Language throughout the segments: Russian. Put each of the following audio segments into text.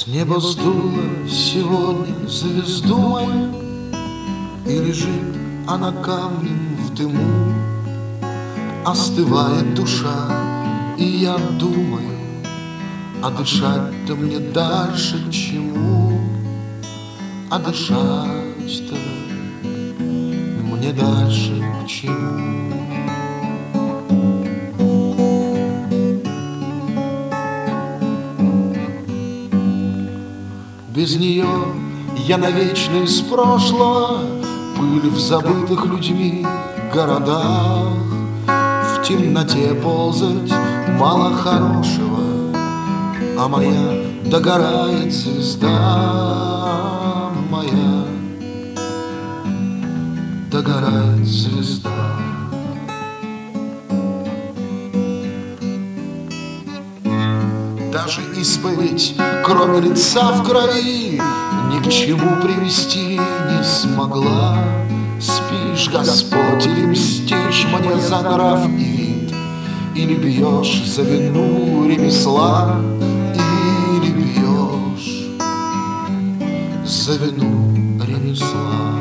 неба сдуло сегодня звезду мою, и лежит она камнем в дыму. Остывает душа, и я думаю, а дышать-то мне дальше к чему? А дышать-то мне дальше к чему? Без нее я навечно из прошлого, пыль в забытых людьми городах. В темноте ползать мало хорошего, а моя догорает звезда, моя догорает звезда. Даже исповедь, кроме лица в крови, ни к чему привести не смогла. Спишь, Господь, или мстишь мне за нрав и вид, или бьешь за вину ремесла, или бьешь за вину ремесла.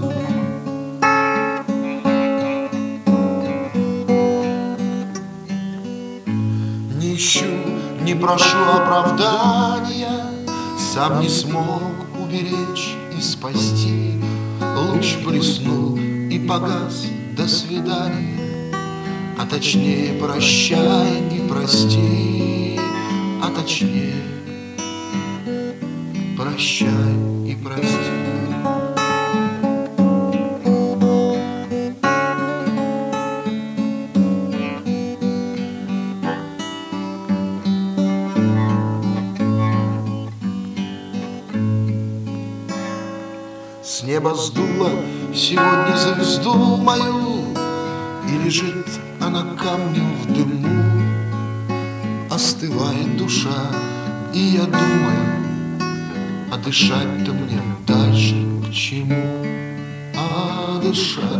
Не ищу, не прошу оправдания, сам не смог уберечь и спасти. Луч блеснул и погас, до свидания, а точнее прощай и прости, а точнее прощай и прости. С неба сдуло сегодня звезду мою, и лежит она камнем в дыму. Остывает душа, и я думаю, а дышать-то мне дальше к чему? А дышать